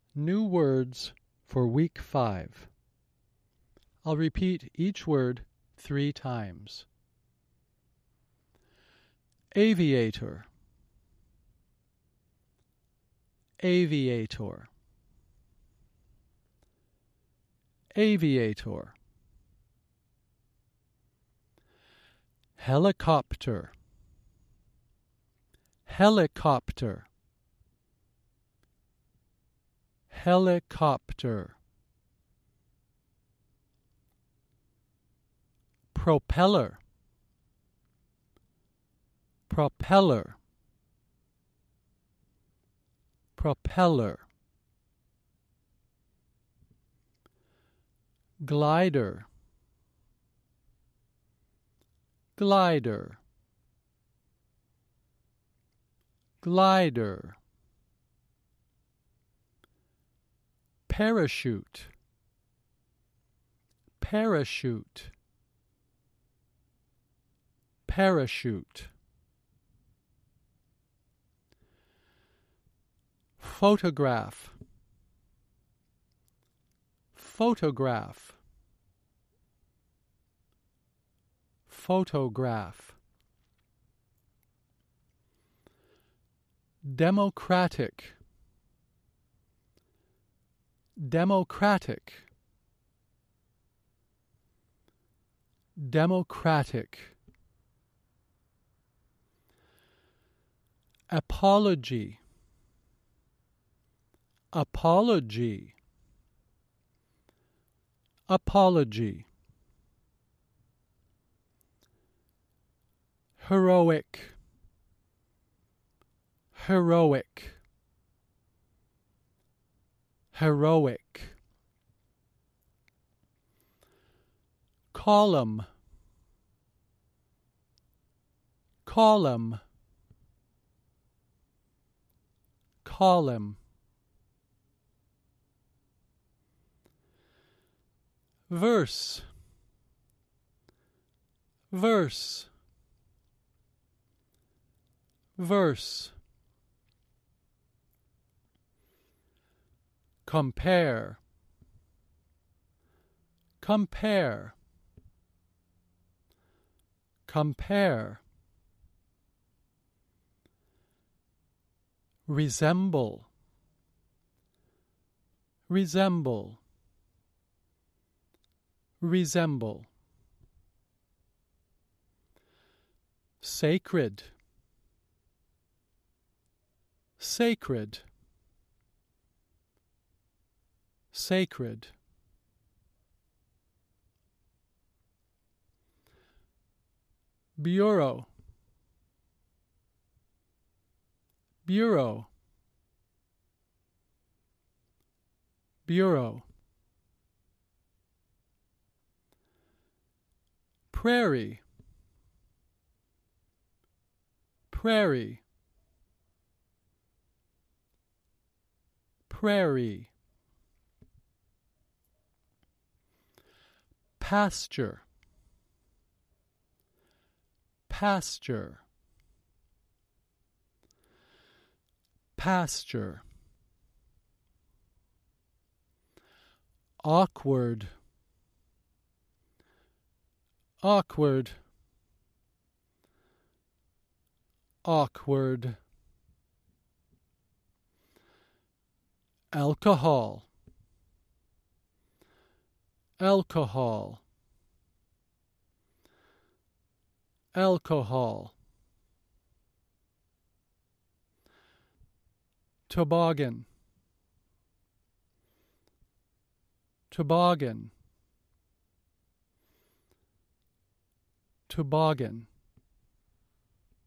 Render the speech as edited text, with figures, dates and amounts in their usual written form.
New words for week 5. I'll repeat each word 3 times. Aviator, aviator, aviator. Helicopter, helicopter, helicopter. Propeller, propeller, propeller. Glider, glider, glider. Parachute, parachute, parachute. Photograph, photograph, photograph. Democratic, democratic, democratic. Apology, apology, apology. Heroic, heroic, heroic. Column, column, column. Verse, verse, verse. Compare, compare, compare. Resemble, resemble, resemble. Sacred, sacred, sacred. Bureau, bureau, bureau. Prairie, prairie, prairie. Pasture, pasture, pasture. Awkward, awkward, awkward. Alcohol, alcohol, alcohol. Toboggan, toboggan, toboggan.